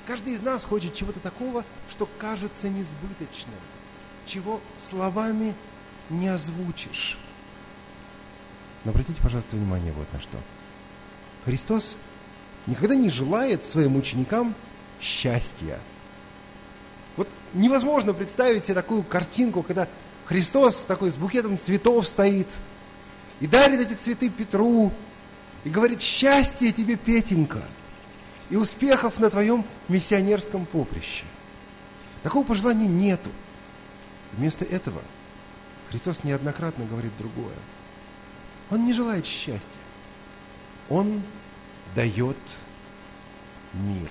Каждый из нас хочет чего-то такого, что кажется несбыточным, чего словами не озвучишь. Но обратите, пожалуйста, внимание вот на что. Христос никогда не желает своим ученикам счастья. Вот невозможно представить себе такую картинку, когда Христос такой с букетом цветов стоит и дарит эти цветы Петру и говорит: счастье тебе, Петенька, и успехов на твоем миссионерском поприще. Такого пожелания нету. Вместо этого Христос неоднократно говорит другое. Он не желает счастья. Он дает мир.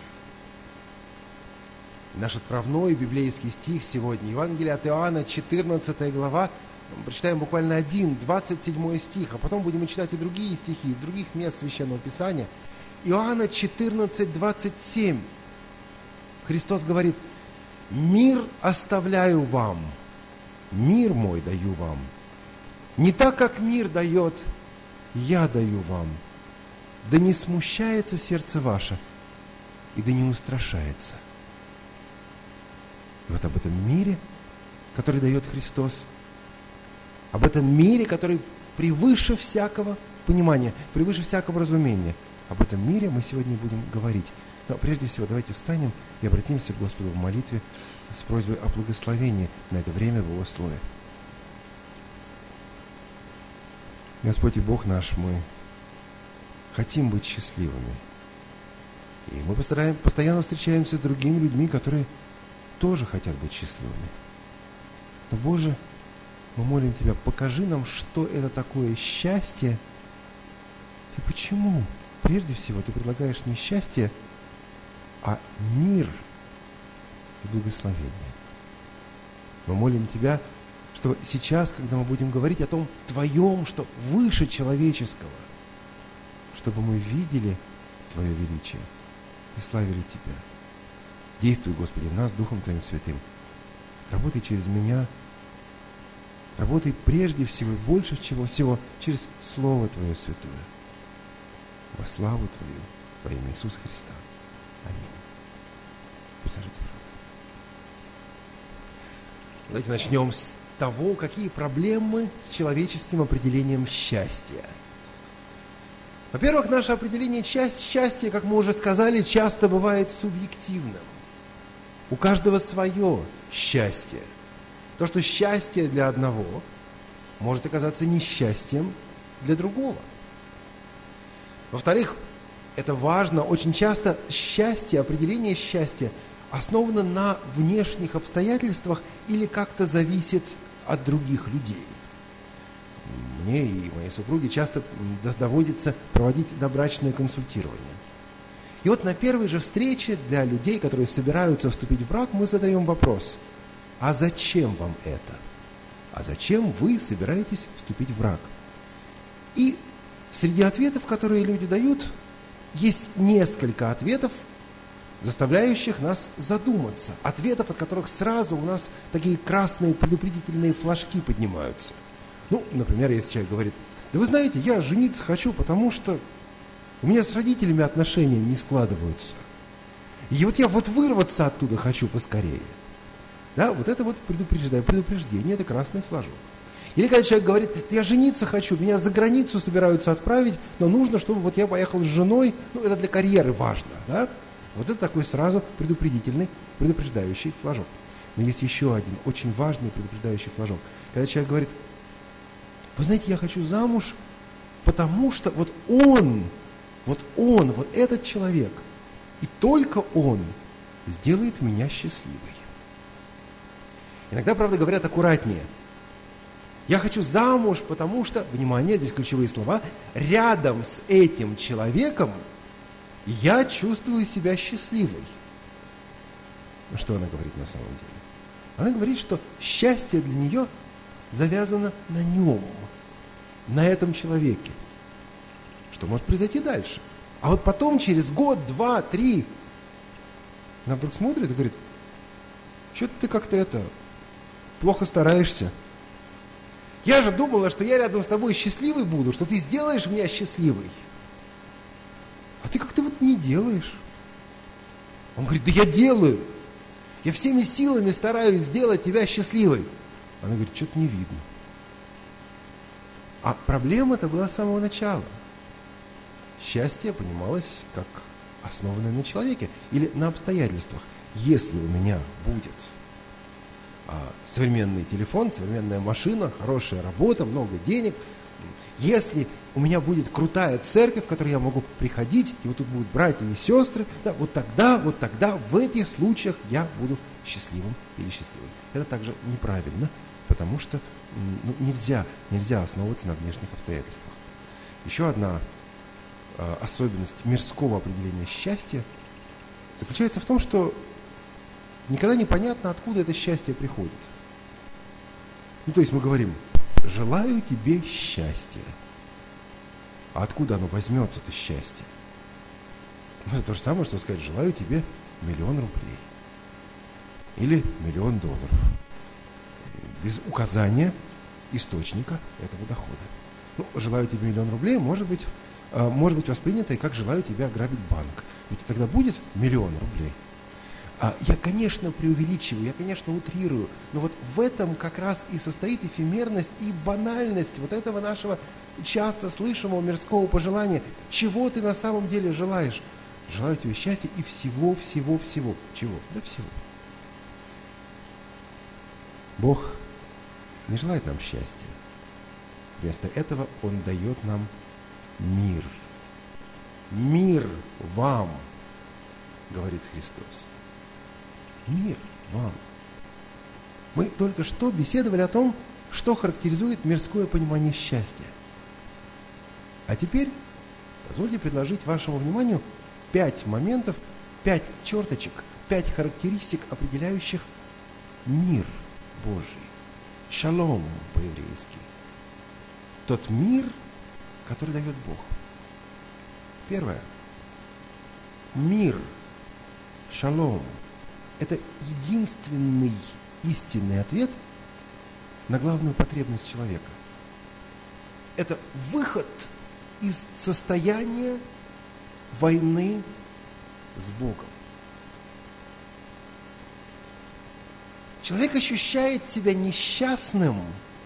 Наш отправной библейский стих сегодня, Евангелие от Иоанна, 14 глава, мы прочитаем буквально 27 стих, а потом будем читать и другие стихи из других мест Священного Писания. Иоанна 14, 27. Христос говорит: «Мир оставляю вам, мир мой даю вам. Не так, как мир дает, я даю вам. Да не смущается сердце ваше, и да не устрашается». И вот об этом мире, который дает Христос, об этом мире, который превыше всякого понимания, превыше всякого разумения, об этом мире мы сегодня будем говорить. Но прежде всего давайте встанем и обратимся к Господу в молитве с просьбой о благословении на это время в Его Слове. Господь и Бог наш, мы хотим быть счастливыми. И мы постоянно встречаемся с другими людьми, которые тоже хотят быть счастливыми. Но, Боже, мы молим Тебя, покажи нам, что это такое счастье и почему. Прежде всего, Ты предлагаешь не счастье, а мир и благословение. Мы молим Тебя, что сейчас, когда мы будем говорить о том Твоем, что выше человеческого, чтобы мы видели Твое величие и славили Тебя. Действуй, Господи, в нас Духом Твоим Святым. Работай через меня. Работай прежде всего и больше всего через Слово Твое Святое. Во славу Твою, во имя Иисуса Христа. Аминь. Присаживайтесь, пожалуйста. Давайте начнем с того, какие проблемы с человеческим определением счастья. Во-первых, наше определение счастья, как мы уже сказали, часто бывает субъективным. У каждого свое счастье. То, что счастье для одного, может оказаться несчастьем для другого. Во-вторых, это важно, очень часто счастье, определение счастья основано на внешних обстоятельствах или как-то зависит от других людей. Мне и моей супруге часто доводится проводить добрачное консультирование. И вот на первой же встрече для людей, которые собираются вступить в брак, мы задаем вопрос: а зачем вам это? А зачем вы собираетесь вступить в брак? И среди ответов, которые люди дают, есть несколько ответов, заставляющих нас задуматься. Ответов, от которых сразу у нас такие красные предупредительные флажки поднимаются. Ну, например, если человек говорит: да вы знаете, я жениться хочу, потому что у меня с родителями отношения не складываются. И вот я вырваться оттуда хочу поскорее. Да, вот это вот предупреждение, это красный флажок. Или когда человек говорит: я жениться хочу, меня за границу собираются отправить, но нужно, чтобы вот я поехал с женой, это для карьеры важно. Да? Вот это такой сразу предупреждающий флажок. Но есть еще один очень важный предупреждающий флажок. Когда человек говорит: вы знаете, я хочу замуж, потому что вот этот человек, и только он сделает меня счастливой. Иногда, правда, говорят аккуратнее. Я хочу замуж, потому что, внимание, здесь ключевые слова, рядом с этим человеком я чувствую себя счастливой. Что она говорит на самом деле? Она говорит, что счастье для нее завязано на нем, на этом человеке. Что может произойти дальше? А вот потом, через год, 2, 3, она вдруг смотрит и говорит: что-то ты как-то плохо стараешься. Я же думала, что я рядом с тобой счастливой буду, что ты сделаешь меня счастливой. А ты как-то не делаешь. Он говорит, да я делаю. Я всеми силами стараюсь сделать тебя счастливой. Она говорит, что-то не видно. А проблема-то была с самого начала. Счастье понималось как основанное на человеке или на обстоятельствах. Если у меня будет современный телефон, современная машина, хорошая работа, много денег, если у меня будет крутая церковь, в которой я могу приходить, и вот тут будут братья и сестры, да, вот тогда в этих случаях я буду счастливым или счастливой. Это также неправильно, потому что нельзя основываться на внешних обстоятельствах. Еще одна особенность мирского определения счастья заключается в том, что никогда не понятно, откуда это счастье приходит. То есть мы говорим, желаю тебе счастья. А откуда оно возьмется, это счастье? Это то же самое, что сказать, желаю тебе 1 000 000 рублей. Или 1 000 000 долларов. Без указания источника этого дохода. Желаю тебе 1 000 000 рублей может быть воспринято и как желаю тебе ограбить банк. Ведь тогда будет 1 000 000 рублей. Я, конечно, преувеличиваю, я, конечно, утрирую, но вот в этом как раз и состоит эфемерность и банальность вот этого нашего часто слышимого мирского пожелания. Чего ты на самом деле желаешь? Желаю тебе счастья и всего. Чего? Да всего. Бог не желает нам счастья. Вместо этого Он дает нам мир. Мир вам, говорит Христос. Мир вам. Мы только что беседовали о том, что характеризует мирское понимание счастья. А теперь позвольте предложить вашему вниманию 5 моментов, 5 черточек, 5 характеристик, определяющих мир Божий. Шалом по-еврейски. Тот мир, который дает Бог. Первое. Мир. Шалом. Это единственный истинный ответ на главную потребность человека. Это выход из состояния войны с Богом. Человек ощущает себя несчастным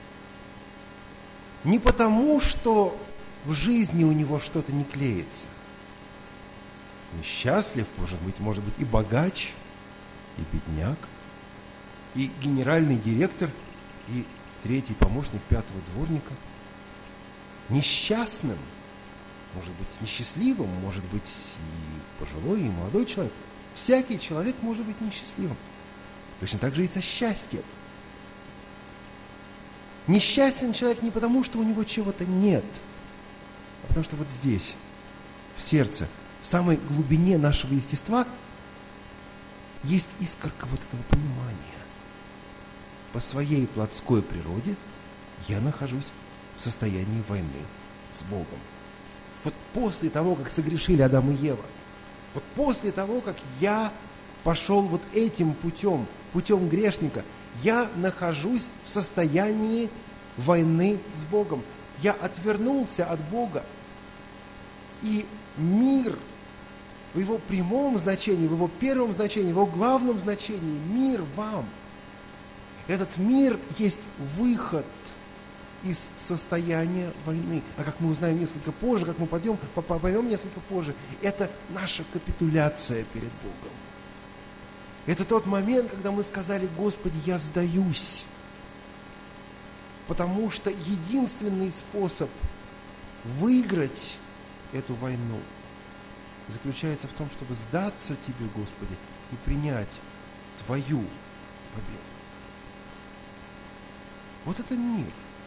не потому, что в жизни у него что-то не клеится. Несчастлив, может быть и богач, и бедняк, и генеральный директор, и 3-й помощник 5-го дворника. Несчастным, может быть, несчастливым, может быть, и пожилой, и молодой человек. Всякий человек может быть несчастливым. Точно так же и со счастьем. Несчастен человек не потому, что у него чего-то нет, а потому что вот здесь, в сердце, в самой глубине нашего естества есть искорка вот этого понимания. По своей плотской природе я нахожусь в состоянии войны с Богом. Вот после того, как согрешили Адам и Ева, вот после того, как я пошел вот этим путем грешника, я нахожусь в состоянии войны с Богом. Я отвернулся от Бога. И мир в его прямом значении, в его первом значении, в его главном значении, мир вам. Этот мир есть выход из состояния войны. А как мы узнаем несколько позже, как мы поймем несколько позже, это наша капитуляция перед Богом. Это тот момент, когда мы сказали: Господи, я сдаюсь. Потому что единственный способ выиграть эту войну заключается в том, чтобы сдаться Тебе, Господи, и принять Твою победу. Вот это мир.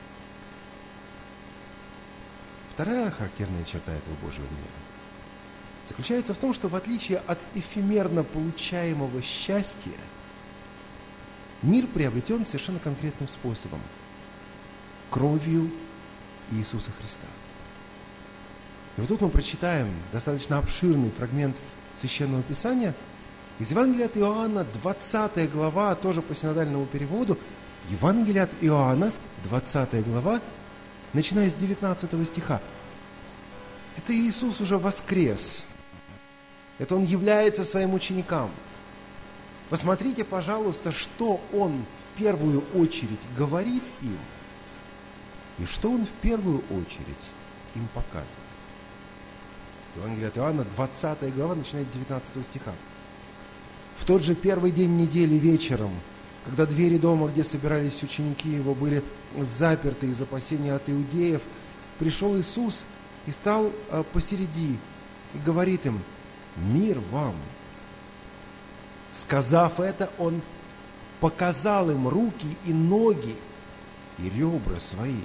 Вторая характерная черта этого Божьего мира заключается в том, что в отличие от эфемерно получаемого счастья, мир приобретен совершенно конкретным способом – кровью Иисуса Христа. И вот тут мы прочитаем достаточно обширный фрагмент Священного Писания из Евангелия от Иоанна, 20 глава, тоже по синодальному переводу. Евангелие от Иоанна, 20 глава, начиная с 19 стиха. Это Иисус уже воскрес. Это Он является своим ученикам. Посмотрите, пожалуйста, что Он в первую очередь говорит им, и что Он в первую очередь им показывает. Евангелие от Иоанна, 20 глава, начинает 19 стиха. В тот же первый день недели вечером, когда двери дома, где собирались ученики Его, были заперты из опасения от иудеев, пришел Иисус и стал посереди, и говорит им: «Мир вам!» Сказав это, Он показал им руки и ноги и ребра свои.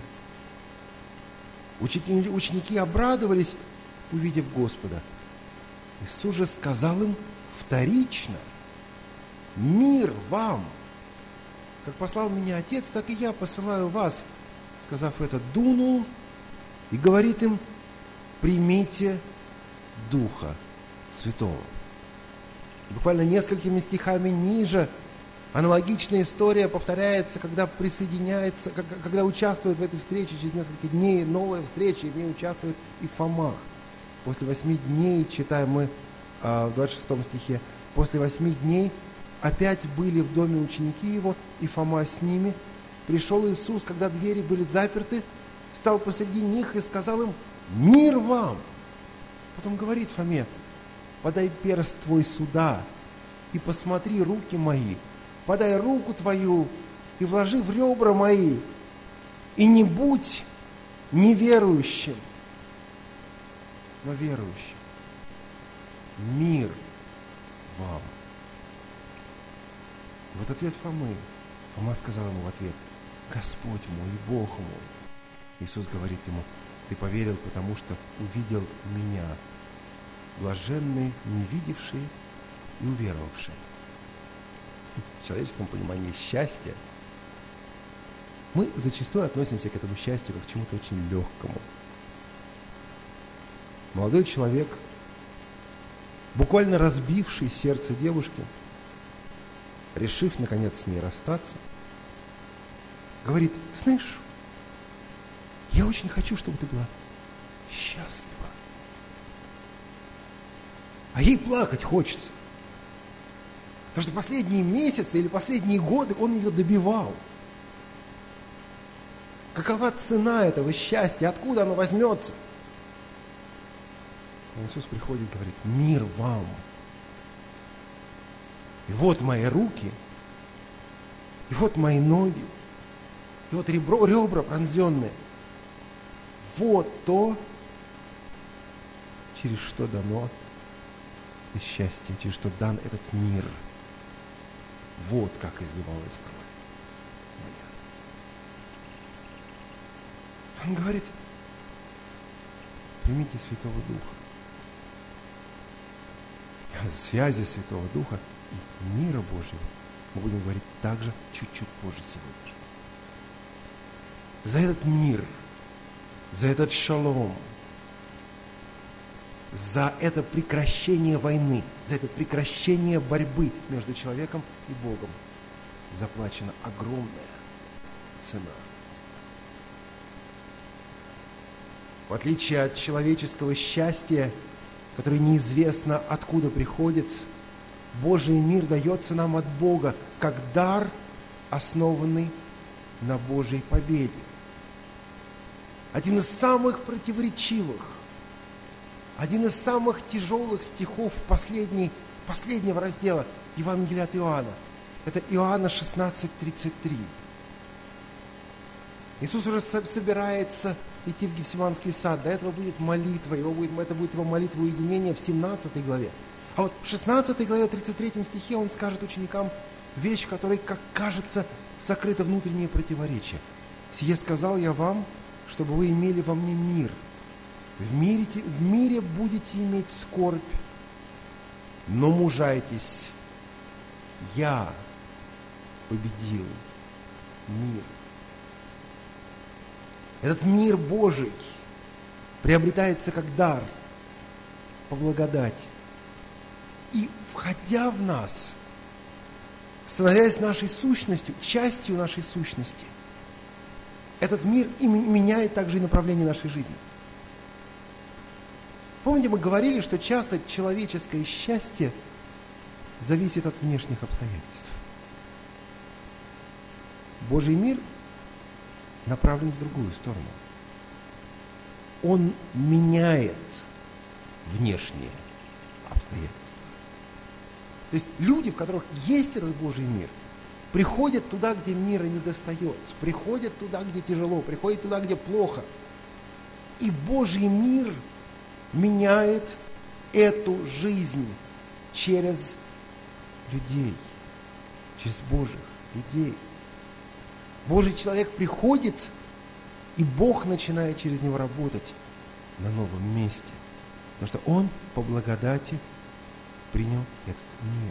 Ученики обрадовались, увидев Господа. Иисус же сказал им вторично: «Мир вам! Как послал меня Отец, так и я посылаю вас». Сказав это, дунул и говорит им: «Примите Духа Святого». Буквально несколькими стихами ниже аналогичная история повторяется, когда присоединяется, когда участвует в этой встрече через несколько дней, новая встреча, и в ней участвует и Фома. После 8 дней, читаем мы в 26 стихе, после 8 дней опять были в доме ученики Его, и Фома с ними. Пришел Иисус, когда двери были заперты, стал посреди них и сказал им: «Мир вам!» Потом говорит Фоме: «Подай перст твой сюда и посмотри руки мои, подай руку твою и вложи в ребра мои, и не будь неверующим, но верующим. Мир вам». Вот ответ Фомы. Фома сказал ему в ответ: «Господь мой и Бог мой». Иисус говорит ему: «Ты поверил, потому что увидел меня. Блаженны не видевшие и уверовавшие». В человеческом понимании счастья мы зачастую относимся к этому счастью как к чему-то очень легкому. Молодой человек, буквально разбивший сердце девушки, решив, наконец, с ней расстаться, говорит: «Знаешь, я очень хочу, чтобы ты была счастлива». А ей плакать хочется. Потому что последние месяцы или последние годы он ее добивал. Какова цена этого счастья? Откуда оно возьмется? И Иисус приходит и говорит: «Мир вам! И вот мои руки, и вот мои ноги, и вот ребра пронзенные. Вот то, через что дано это счастье, через что дан этот мир. Вот как изливалась кровь моя». Он говорит: примите Святого Духа. О связи Святого Духа и мира Божьего мы будем говорить также чуть-чуть позже сегодня. За этот мир, за этот шалом, за это прекращение войны, за это прекращение борьбы между человеком и Богом заплачена огромная цена. В отличие от человеческого счастья, которое неизвестно откуда приходит, Божий мир дается нам от Бога как дар, основанный на Божьей победе. Один из самых противоречивых, один из самых тяжелых стихов последнего раздела Евангелия от Иоанна. Это Иоанна 16:33. Иисус уже собирается идти в Гефсиманский сад. До этого будет молитва. Это будет его молитва уединения в 17 главе. А вот в 16 главе, 33 стихе он скажет ученикам вещь, в которой, как кажется, сокрыто внутреннее противоречие. «Сие сказал я вам, чтобы вы имели во мне мир. В мире будете иметь скорбь, но мужайтесь, я победил мир». Этот мир Божий приобретается как дар по благодати. И, входя в нас, становясь нашей сущностью, частью нашей сущности, этот мир и меняет также и направление нашей жизни. Помните, мы говорили, что часто человеческое счастье зависит от внешних обстоятельств. Божий мир направлен в другую сторону. Он меняет внешние обстоятельства. То есть люди, в которых есть этот Божий мир, приходят туда, где мира не достает, приходят туда, где тяжело, приходят туда, где плохо. И Божий мир меняет эту жизнь через людей, через Божьих людей. Божий человек приходит, и Бог начинает через него работать на новом месте. Потому что он по благодати принял этот мир.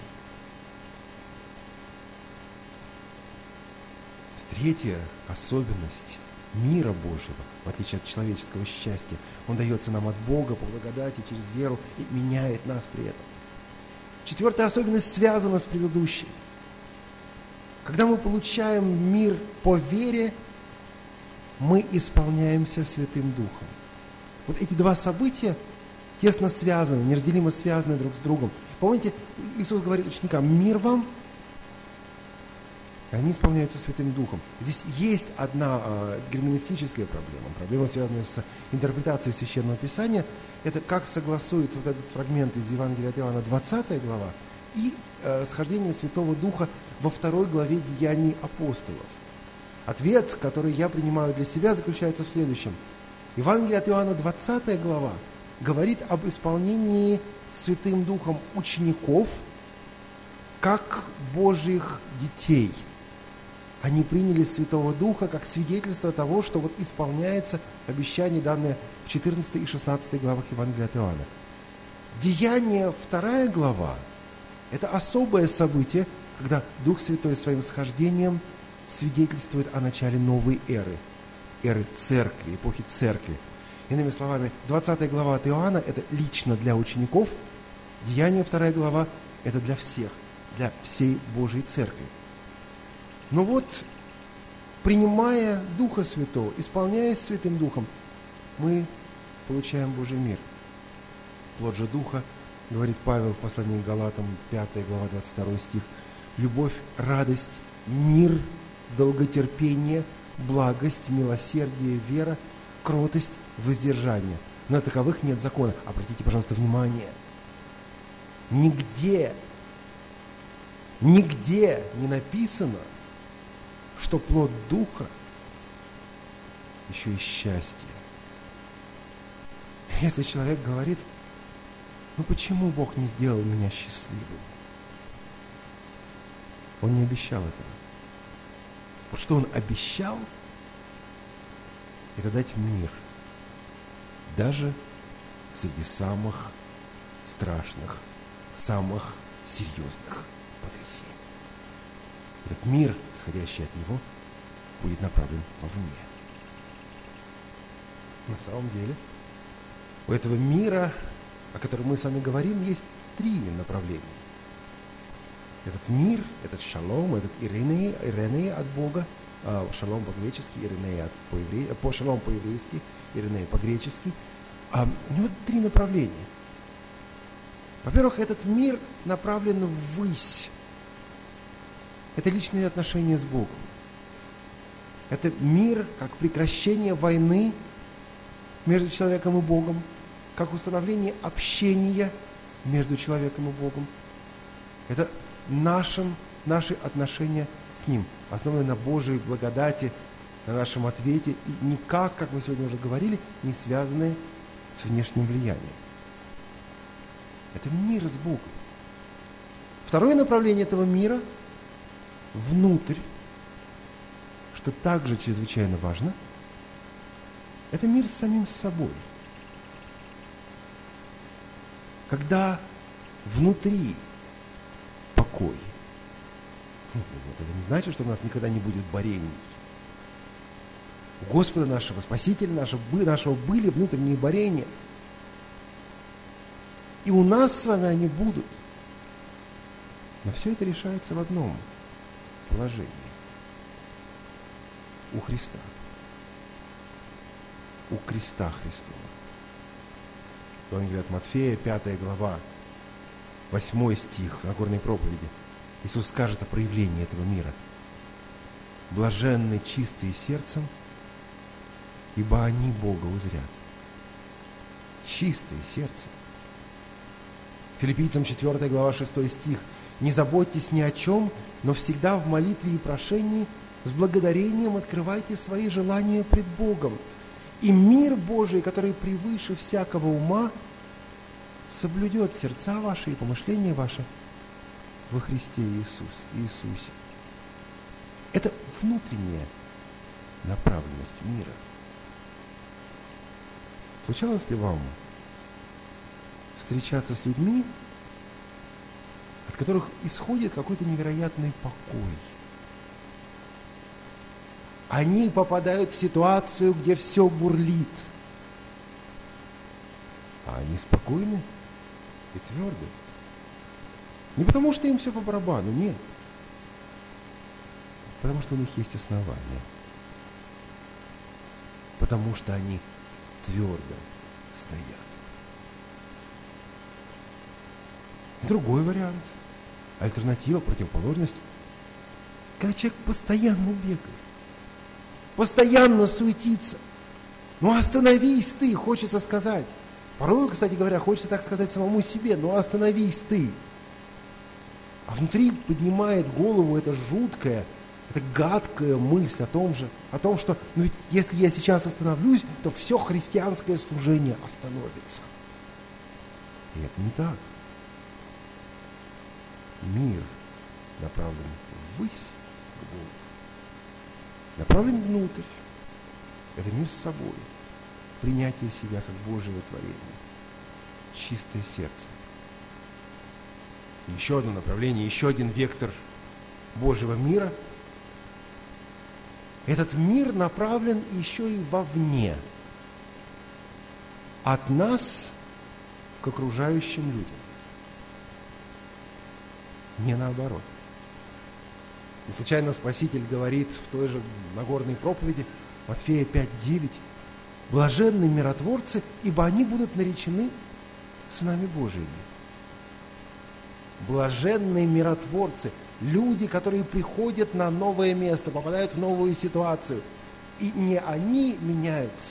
Третья особенность мира Божьего, в отличие от человеческого счастья, он дается нам от Бога по благодати через веру и меняет нас при этом. Четвертая особенность связана с предыдущей. Когда мы получаем мир по вере, мы исполняемся Святым Духом. Вот эти два события тесно связаны, неразделимо связаны друг с другом. Помните, Иисус говорит ученикам: «Мир вам», и они исполняются Святым Духом. Здесь есть одна герменевтическая проблема, связанная с интерпретацией Священного Писания. Это как согласуется вот этот фрагмент из Евангелия от Иоанна, 20 глава, и схождение Святого Духа во 2 главе Деяний апостолов. Ответ, который я принимаю для себя, заключается в следующем. Евангелие от Иоанна, 20 глава, говорит об исполнении Святым Духом учеников как Божьих детей. Они приняли Святого Духа как свидетельство того, что вот исполняется обещание, данное в 14 и 16 главах Евангелия от Иоанна. Деяние 2 глава – это особое событие, когда Дух Святой своим схождением свидетельствует о начале новой эры церкви, эпохи церкви. Иными словами, 20 глава от Иоанна – это лично для учеников, Деяние 2 глава – это для всех, для всей Божьей церкви. Но вот, принимая Духа Святого, исполняясь Святым Духом, мы получаем Божий мир. Плод же Духа, говорит Павел в послании к Галатам, 5 глава, 22 стих, любовь, радость, мир, долготерпение, благость, милосердие, вера, кротость, воздержание. На таковых нет закона. Обратите, пожалуйста, внимание. Нигде не написано, что плод Духа еще и счастье. Если человек говорит: ну почему Бог не сделал меня счастливым? Он не обещал этого. Вот что Он обещал, это дать мир, даже среди самых страшных, самых серьезных потрясений. Этот мир, исходящий от Него, будет направлен вовне. На самом деле, у этого мира, о котором мы с вами говорим, есть 3 направления. Этот мир, этот шалом, этот Ириней от Бога, шалом по-гречески, Ириней шалом по-еврейски, Ириней по-гречески, у него 3 направления. Во-первых, этот мир направлен ввысь. Это личные отношения с Богом. Это мир как прекращение войны между человеком и Богом, как установление общения между человеком и Богом. Это наши отношения с Ним, основанные на Божьей благодати, на нашем ответе, и никак, как мы сегодня уже говорили, не связанные с внешним влиянием. Это мир с Богом. Второе направление этого мира – внутрь, что также чрезвычайно важно, это мир с самим собой. Когда внутри покой, это не значит, что у нас никогда не будет борений. У Господа нашего, Спасителя нашего были внутренние борения. И у нас с вами они будут. Но все это решается в одном положении. У Христа. У креста Христова. Евангелие от Матфея, 5 глава, 8 стих в Нагорной проповеди. Иисус скажет о проявлении этого мира. «Блаженны чистые сердцем, ибо они Бога узрят». Чистые сердцем. Филиппийцам 4 глава 6 стих. «Не заботьтесь ни о чем, но всегда в молитве и прошении с благодарением открывайте свои желания пред Богом. И мир Божий, который превыше всякого ума, соблюдет сердца ваши и помышления ваши во Христе Иисусе». Это внутренняя направленность мира. Случалось ли вам встречаться с людьми, от которых исходит какой-то невероятный покой? Они попадают в ситуацию, где все бурлит, а они спокойны и тверды. Не потому, что им все по барабану, нет. Потому что у них есть основания. Потому что они твердо стоят. Другой вариант, альтернатива, противоположность, когда человек постоянно бегает, постоянно суетится. Ну остановись ты, хочется сказать. Порой, кстати говоря, хочется так сказать самому себе, ну остановись ты. А внутри поднимает голову эта жуткая, эта гадкая мысль о том, что ну ведь если я сейчас остановлюсь, то все христианское служение остановится. И это не так. Мир направлен ввысь к Богу, направлен внутрь. Это мир с собой, принятие себя как Божьего творения, чистое сердце. И еще одно направление, еще один вектор Божьего мира. Этот мир направлен еще и вовне, от нас к окружающим людям. Не наоборот. Не случайно Спаситель говорит в той же Нагорной проповеди, Матфея 5:9, «Блаженны миротворцы, ибо они будут наречены сынами Божиими». Блаженные миротворцы, люди, которые приходят на новое место, попадают в новую ситуацию. И не они меняются,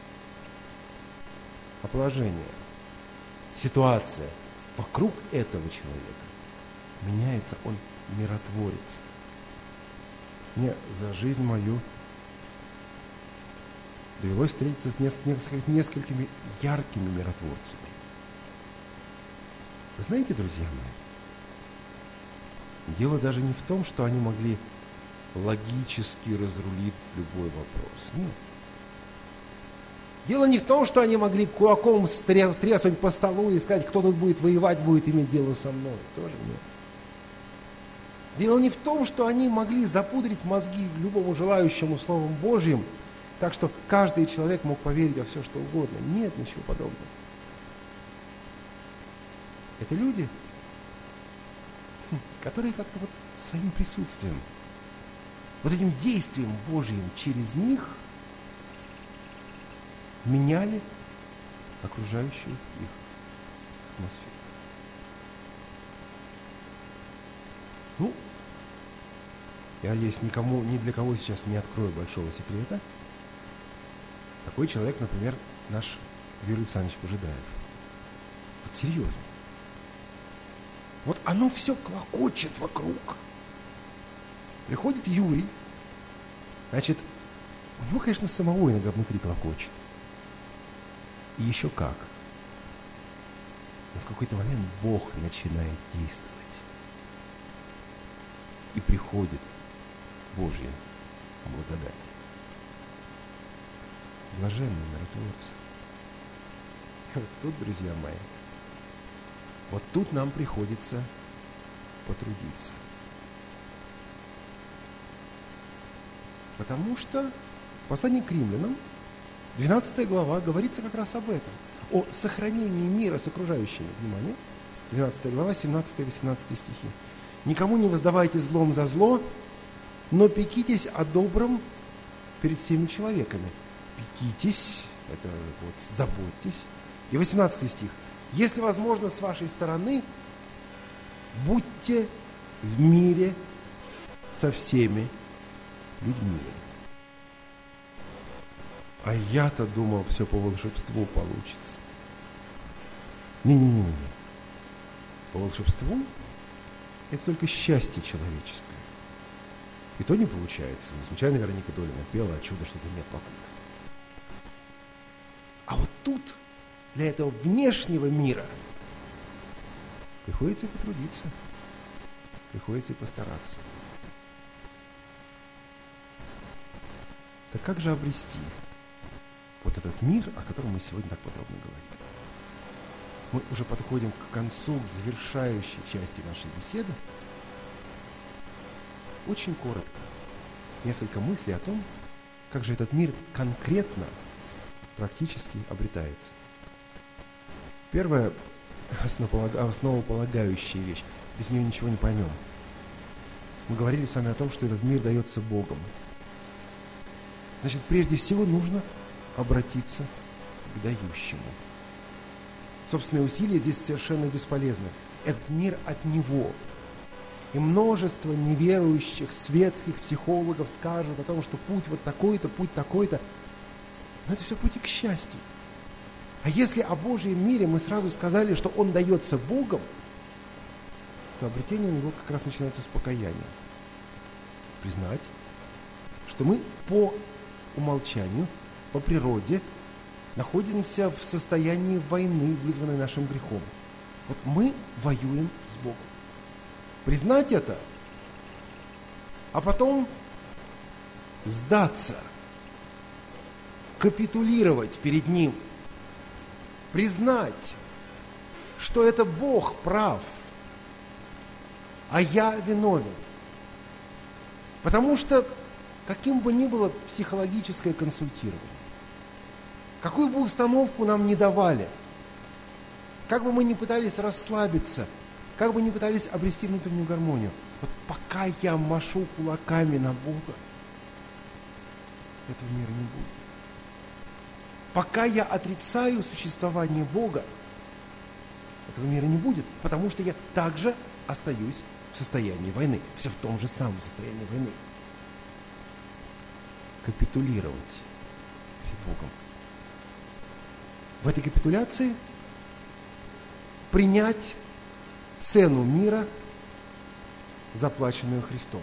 а положение, ситуация вокруг этого человека меняется, он миротворец. Мне за жизнь мою довелось встретиться с несколькими яркими миротворцами. Вы знаете, друзья мои, дело даже не в том, что они могли логически разрулить любой вопрос. Нет. Дело не в том, что они могли кулаком треснуть по столу и сказать, кто тут будет воевать, будет иметь дело со мной. Тоже нет. Дело не в том, что они могли запудрить мозги любому желающему Словом Божьим, так что каждый человек мог поверить во все, что угодно. Нет, ничего подобного. Это люди, которые как-то вот своим присутствием, вот этим действием Божьим через них меняли окружающую их атмосферу. Ну, я здесь ни для кого сейчас не открою большого секрета. Такой человек, например, наш Юрий Александрович Пожидаев. Вот серьезно. Вот оно все клокочет вокруг. Приходит Юрий, значит, у него, конечно, самого иногда внутри клокочет. И еще как. Но в какой-то момент Бог начинает действовать. И приходит Божья благодать. Блаженные миротворцы. Вот тут, друзья мои, вот тут нам приходится потрудиться. Потому что в послании к римлянам, 12 глава, говорится как раз об этом. О сохранении мира с окружающими. Внимание. 12 глава, 17-18 стихи. «Никому не воздавайте злом за зло, но пекитесь о добром перед всеми человеками». Пекитесь, это вот заботьтесь, И 18 стих. Если возможно с вашей стороны, будьте в мире со всеми людьми. А я-то думал, все по волшебству получится. Не-не-не-не. По волшебству это только счастье человеческое. И то не получается. Не случайно Вероника Долина пела «А чудо, что-то нет покуда». А вот тут для этого внешнего мира приходится и потрудиться, приходится и постараться. Так как же обрести вот этот мир, о котором мы сегодня так подробно говорим? Мы уже подходим к концу, к завершающей части нашей беседы. Очень коротко, несколько мыслей о том, как же этот мир конкретно, практически обретается. Первая основополагающая вещь. Без нее ничего не поймем. Мы говорили с вами о том, что этот мир дается Богом. Значит, прежде всего нужно обратиться к дающему. Собственные усилия здесь совершенно бесполезны. Этот мир от Него. И множество неверующих светских психологов скажут о том, что путь вот такой-то, путь такой-то. Но это все пути к счастью. А если о Божьем мире мы сразу сказали, что он дается Богом, то обретение его как раз начинается с покаяния. Признать, что мы по умолчанию, по природе находимся в состоянии войны, вызванной нашим грехом. Вот мы воюем с Богом. Признать это, а потом сдаться, капитулировать перед Ним, признать, что это Бог прав, а я виновен. Потому что, каким бы ни было психологическое консультирование, какую бы установку нам ни давали, как бы мы ни пытались расслабиться, как бы ни пытались обрести внутреннюю гармонию, вот пока я машу кулаками на Бога, этого мира не будет. Пока я отрицаю существование Бога, этого мира не будет, потому что я также остаюсь в состоянии войны, все в том же самом состоянии войны. Капитулировать перед Богом. В этой капитуляции принять цену мира, заплаченную Христом.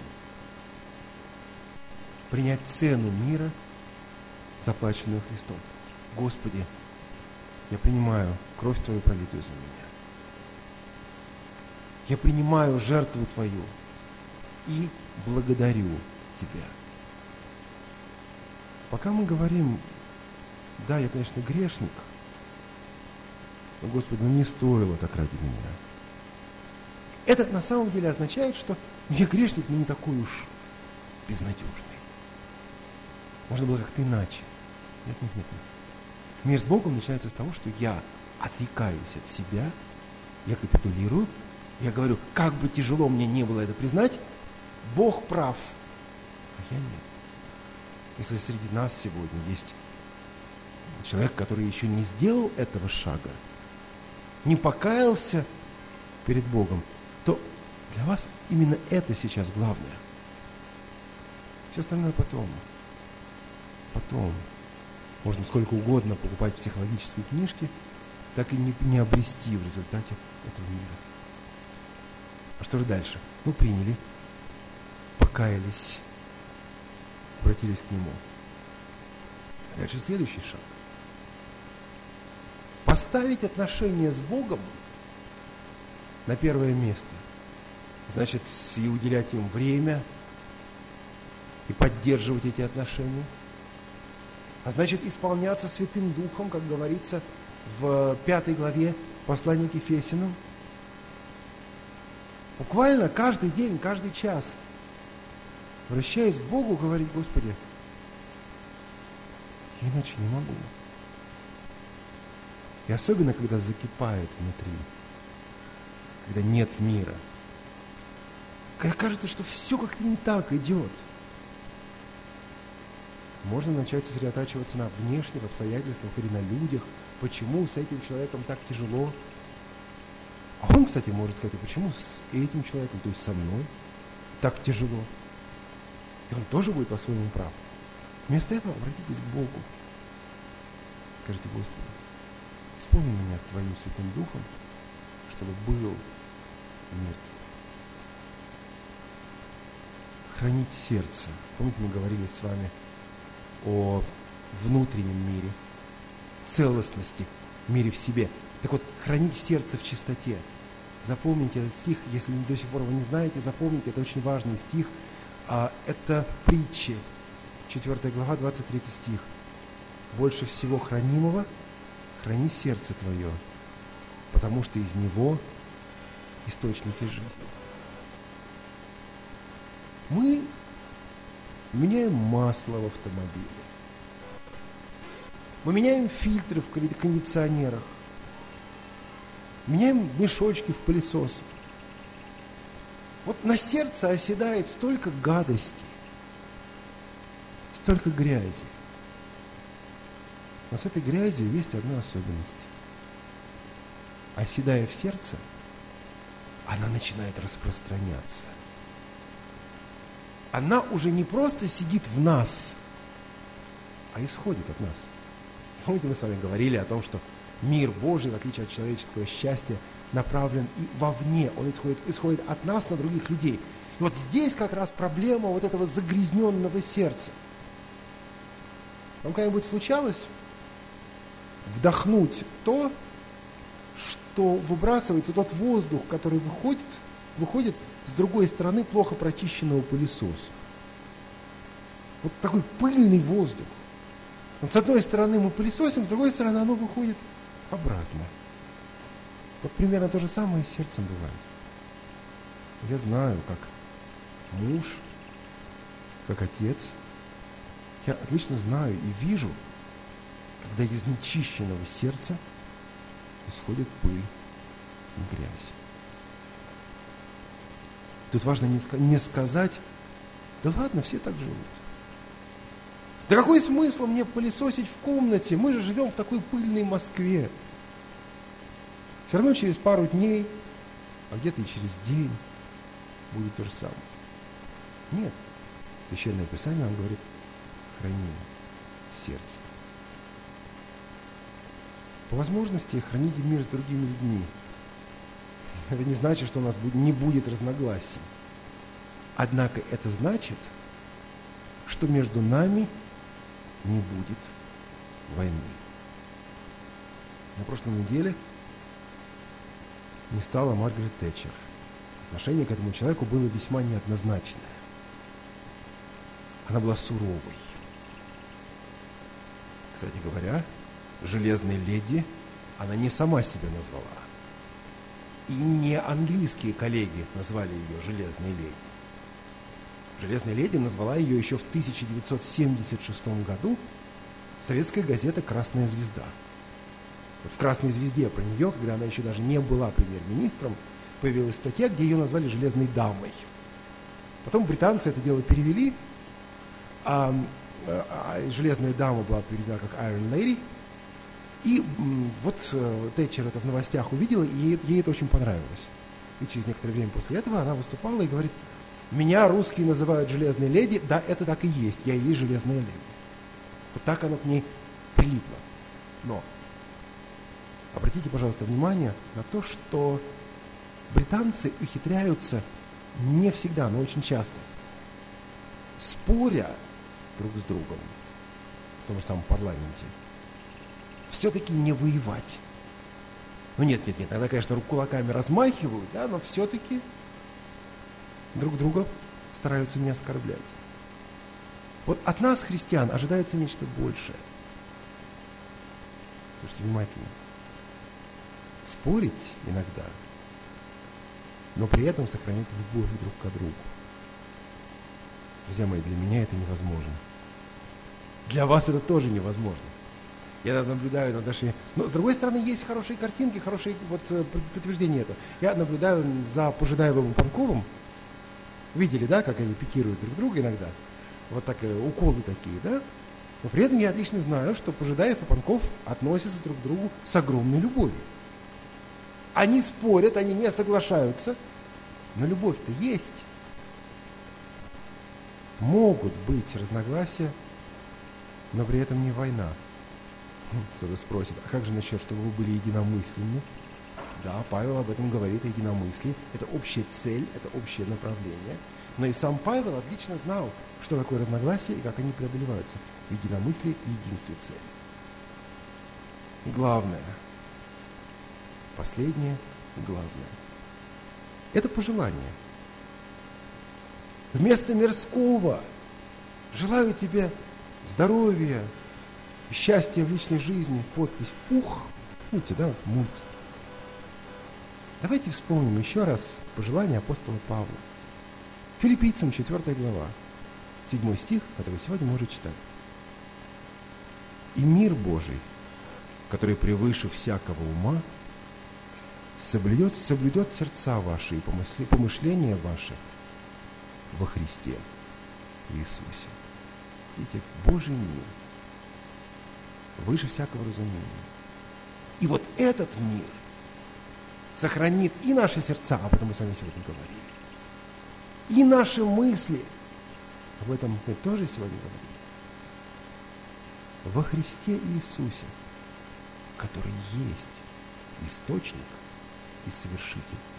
Принять цену мира, заплаченную Христом. Господи, я принимаю кровь Твою, пролитую за меня. Я принимаю жертву Твою и благодарю Тебя. Пока мы говорим, да, я, конечно, грешник, но, Господи, не стоило так ради меня. Это на самом деле означает, что я грешник, но не такой уж безнадежный. Можно было как-то иначе. Нет. Мир с Богом начинается с того, что я отрекаюсь от себя, я капитулирую, я говорю, как бы тяжело мне не было это признать, Бог прав, а я нет. Если среди нас сегодня есть человек, который еще не сделал этого шага, не покаялся перед Богом, то для вас именно это сейчас главное. Все остальное потом. Потом. Можно сколько угодно покупать психологические книжки, так и не обрести в результате этого мира. А что же дальше? Ну, приняли, покаялись, обратились к Нему. А дальше следующий шаг. Поставить отношения с Богом на первое место. Значит, и уделять им время, и поддерживать эти отношения. А значит, исполняться Святым Духом, как говорится в 5 главе послания к Ефесянам. Буквально каждый день, каждый час, обращаясь к Богу, говорить, Господи, я иначе не могу. И особенно, когда закипает внутри, когда нет мира, когда кажется, что все как-то не так идет. Можно начать сосредотачиваться на внешних обстоятельствах или на людях. Почему с этим человеком так тяжело? А он, кстати, может сказать, а почему с этим человеком, то есть со мной, так тяжело? И он тоже будет по-своему прав. Вместо этого обратитесь к Богу. Скажите: Господи, исполни меня Твоим Святым Духом, чтобы был мир Твой. Хранить сердце. Помните, мы говорили с вами о внутреннем мире, целостности, мире в себе. Так вот, хранить сердце в чистоте. Запомните этот стих, если до сих пор вы не знаете, запомните, это очень важный стих. Это притчи, 4 глава, 23 стих. Больше всего хранимого храни сердце твое, потому что из него источники жизни. Мы меняем масло в автомобиле. Мы меняем фильтры в кондиционерах. Меняем мешочки в пылесосе. Вот на сердце оседает столько гадости, столько грязи. Но с этой грязью есть одна особенность. Оседая в сердце, она начинает распространяться. Она уже не просто сидит в нас, а исходит от нас. Помните, мы с вами говорили о том, что мир Божий, в отличие от человеческого счастья, направлен и вовне. Он исходит от нас на других людей. И вот здесь как раз проблема вот этого загрязненного сердца. Вам когда-нибудь случалось вдохнуть то, что выбрасывается, тот воздух, который выходит с другой стороны плохо прочищенного пылесоса? Вот такой пыльный воздух. Вот с одной стороны мы пылесосим, с другой стороны оно выходит обратно. Вот примерно то же самое и с сердцем бывает. Я знаю, как муж, как отец, я отлично знаю и вижу, когда из нечищенного сердца исходит пыль и грязь. Тут важно не сказать: да ладно, все так живут. Да какой смысл мне пылесосить в комнате? Мы же живем в такой пыльной Москве. Все равно через пару дней, а где-то и через день будет то же самое. Нет. Священное Писание нам говорит: храни сердце. По возможности храните мир с другими людьми. Это не значит, что у нас не будет разногласий. Однако это значит, что между нами не будет войны. На прошлой неделе не стало Маргарет Тэтчер. Отношение к этому человеку было весьма неоднозначное. Она была суровой. Кстати говоря, железной леди она не сама себя назвала. И не английские коллеги назвали ее железной леди. Железной леди назвала ее еще в 1976 году советская газета «Красная звезда». Вот в «Красной звезде» про нее, когда она еще даже не была премьер-министром, появилась статья, где ее назвали «железной дамой». Потом британцы это дело перевели, а «железная дама» была переведена как «Iron Lady». И вот Тэтчер это в новостях увидела, и ей это очень понравилось. И через некоторое время после этого она выступала и говорит: меня русские называют железной леди, да, это так и есть, я и есть железная леди. Вот так оно к ней прилипло. Но обратите, пожалуйста, внимание на то, что британцы ухитряются не всегда, но очень часто, споря друг с другом в том же самом парламенте, все-таки не воевать. Ну нет, тогда, конечно, кулаками размахивают, да, но все-таки друг друга стараются не оскорблять. Вот от нас, христиан, ожидается нечто большее. Слушайте внимательно. Спорить иногда, но при этом сохранять любовь друг к другу. Друзья мои, для меня это невозможно. Для вас это тоже невозможно. Я наблюдаю на Даше. Но, с другой стороны, есть хорошие картинки, хорошие подтверждения этого. Я наблюдаю за Пожидаевым и Панковым. Видели, да, как они пикируют друг друга иногда? Вот так, уколы такие, да? Но при этом я отлично знаю, что Пожидаев и Панков относятся друг к другу с огромной любовью. Они спорят, они не соглашаются, но любовь-то есть. Могут быть разногласия, но при этом не война. Кто-то спросит, а как же насчет, чтобы вы были единомысленны? Да, Павел об этом говорит, о единомыслии. Это общая цель, это общее направление. Но и сам Павел отлично знал, что такое разногласия и как они преодолеваются. В единомыслии, в единстве цели. И главное, последнее и главное, это пожелание. Вместо мирского желаю тебе здоровья, счастья в личной жизни, подпись «Пух». Видите, да, в мультике. Давайте вспомним еще раз пожелание апостола Павла. Филиппийцам 4 глава, 7 стих, который сегодня можно читать. «И мир Божий, который превыше всякого ума, соблюдет сердца ваши и помышления ваши во Христе Иисусе». Видите, Божий мир выше всякого разумения. И вот этот мир сохранит и наши сердца, об этом мы с вами сегодня говорили, и наши мысли, об этом мы тоже сегодня говорили, во Христе Иисусе, который есть источник и совершитель